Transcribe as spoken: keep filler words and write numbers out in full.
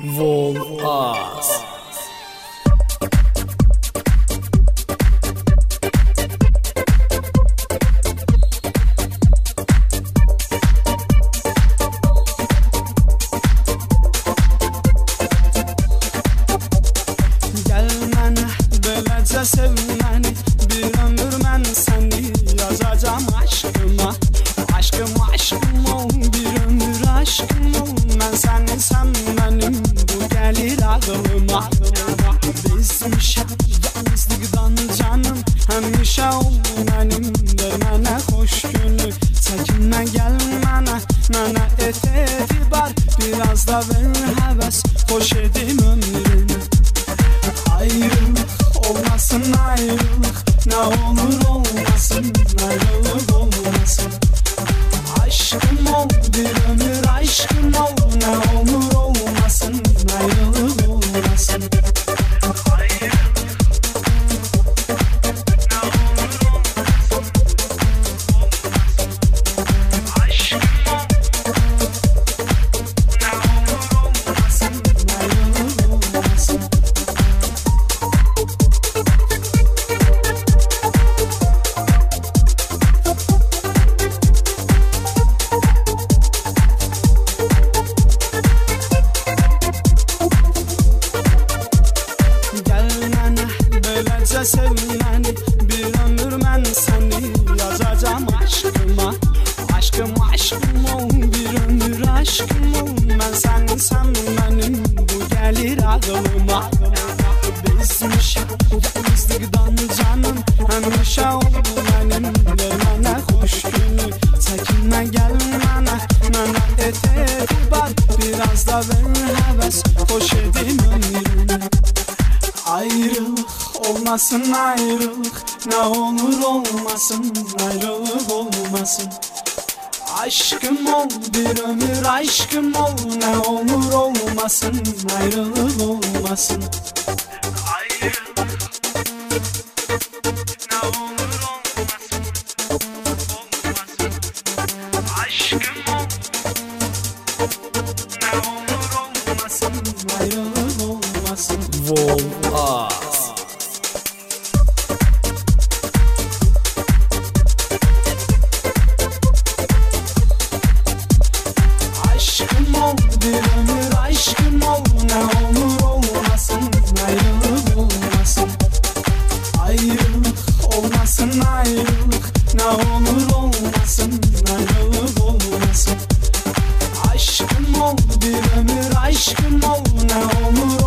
Volaz. Sev məni, bir ömür mən səni yazacağım aşkıma. Aşkım, aşkım ol, bir ömür aşkım ol. Mən səni, sən mənim, bu gəlir ağlıma. Bezmişəm yalnızlıqdan canım, həmişə ol mənim. Ver mənə xoş günü, çəkinmə gəl mənə. Mənə et etibar, biraz da ver həvəs. Xoş edim ömrümü. Ayrılıq olmasın, ayrılık, ne olur olmasın, ayrılık olmasın. Aşkım ol, bir ömür aşkım ol, ne olur olmasın, ayrılık olmasın. Sev məni, bir ömür mən səni yazacağım aşkıma. Aşkım, aşkım ol, bir ömür aşkım ol. Mən səni, sən mənim, bu gəlir ağlıma. Bezmişəm yalnızlıqdan canım, həmişə ol mənim. Ver mənə xoş günü, çəkinmə gəl mənə. Mənə et etibar, biraz da ver həvəs. Xoş edim ömrümü. Ayrılık olmasın, ayrılık, ne olur olmasın, ayrılık olmasın. Aşkım ol, bir ömür aşkım ol, ne olur olmasın, ayrılık olmasın. Ayrılık, ne olur olmasın, olmasın. Aşkım ol, ne olur olmasın, ayrılık olmasın. Volaz. Aşkım ol, bir ömür aşkım ol, ne olur olmasın, ayrılık olmasın. Ayrılık olmasın, ayrılık, ne olur olmasın, ayrılık olmasın. Aşkım ol, bir ömür aşkım ol, ne olur